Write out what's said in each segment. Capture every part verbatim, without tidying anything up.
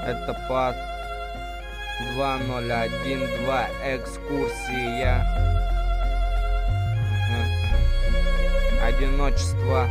Это под два ноль один два экскурсия. Одиночество.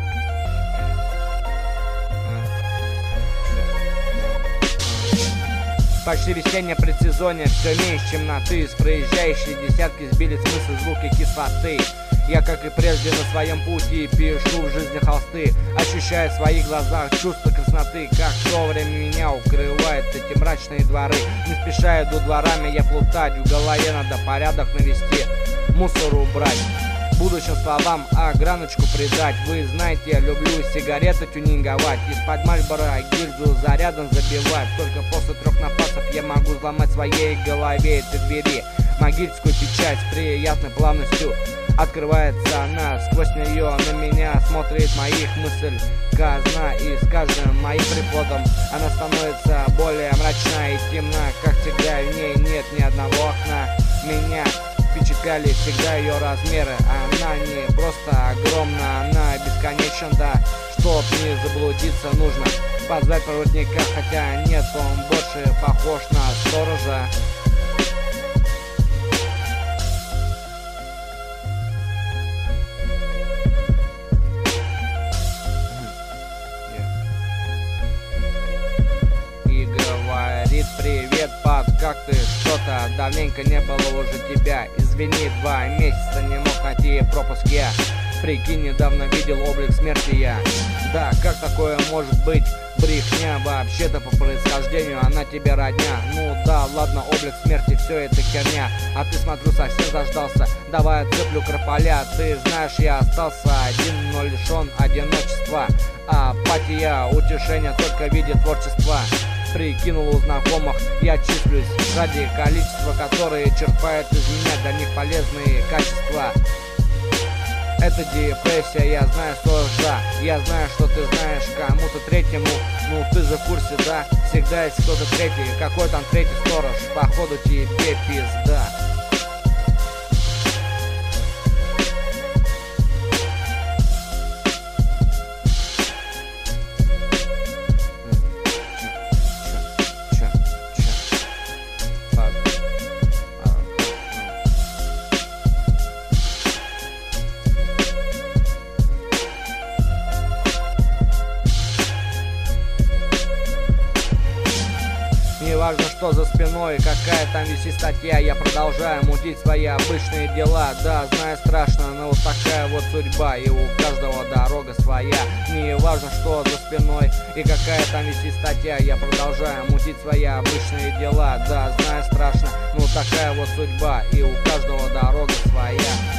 Почти весеннее предсезонье, все меньше темноты. С проезжающей десятки сбили смысл звуки кислоты. Я, как и прежде, на своем пути пишу в жизни холсты, ощущая в своих глазах чувство красноты. Как то время меня укрывает эти мрачные дворы. Не спеша иду дворами я плутать, в голове надо порядок навести, мусор убрать, будущим словам ограночку придать. Вы знаете, я люблю сигареты тюнинговать, из-под Мальбора гильзу зарядом забивать. Только после трех напасов я могу взломать в своей голове эти двери. Могильскую печать с приятной плавностью открывается она, сквозь нее на меня смотрит моих мысль казна. И с каждым моим приходом она становится более мрачна и темна. Как всегда, в ней нет ни одного окна. Меня впечатляли всегда ее размеры. Она не просто огромна, она бесконечна, да. Чтоб не заблудиться, нужно позвать проводника, хотя нет, он больше похож на сторожа. Привет, пап, как ты? Что-то давненько не было уже тебя. Извини, два месяца не мог найти пропуск я. Прикинь, недавно видел облик смерти я. Да, как такое может быть? Брехня, вообще-то по происхождению она тебе родня. Ну да, ладно, облик смерти, все это херня. А ты, смотрю, совсем заждался. Давай отцеплю крополя. Ты знаешь, я остался один, но лишен одиночества. Апатия, утешение только в виде творчества. Прикинул у знакомых, я числюсь ради количества, которые черпают из меня для них полезные качества. Это депрессия, я знаю, что да. Я знаю, что ты знаешь, кому-то третьему. Ну ты же в курсе, да? Всегда есть кто-то третий. Какой там третий сторож? Походу тебе пизда. Не важно, что за спиной, какая там висит статья. Я продолжаю мутить свои обычные дела. Да, знаю, страшно, но вот такая вот судьба. И у каждого дорога своя. Не важно, что за спиной и какая там висит статья. Я продолжаю мутить свои обычные дела. Да, знаю, страшно, но такая вот судьба. И у каждого дорога своя.